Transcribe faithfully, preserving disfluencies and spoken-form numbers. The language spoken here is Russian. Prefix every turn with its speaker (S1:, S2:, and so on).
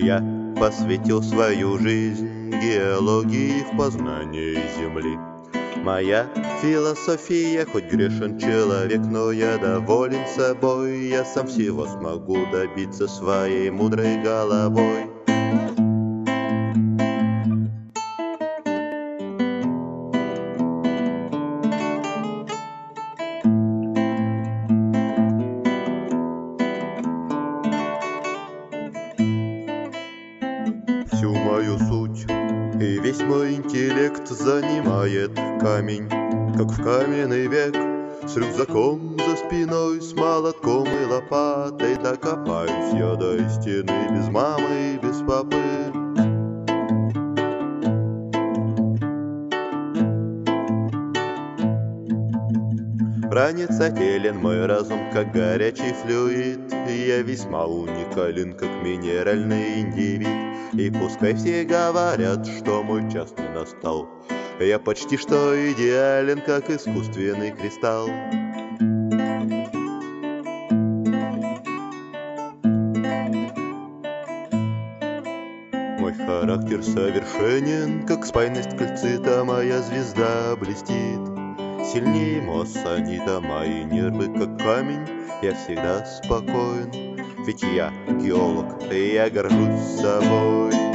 S1: Я посвятил свою жизнь геологии в познании Земли. Моя философия, хоть грешен человек, но я доволен собой. Я сам всего смогу добиться своей мудрой головой. Всю мою суть и весь мой интеллект занимает камень, как в каменный век. С рюкзаком за спиной, с молотком и лопатой докопаюсь я до стены без мамы и без папы. Проницателен мой разум, как горячий флюид. Я весьма уникален, как минеральный индивид. И пускай все говорят, что мой час не настал, я почти что идеален, как искусственный кристалл. Мой характер совершенен, как спайность кальцита. Моя звезда блестит сильнее моссанита. Мои нервы как камень, я всегда спокоен, ведь я геолог, и я горжусь собой.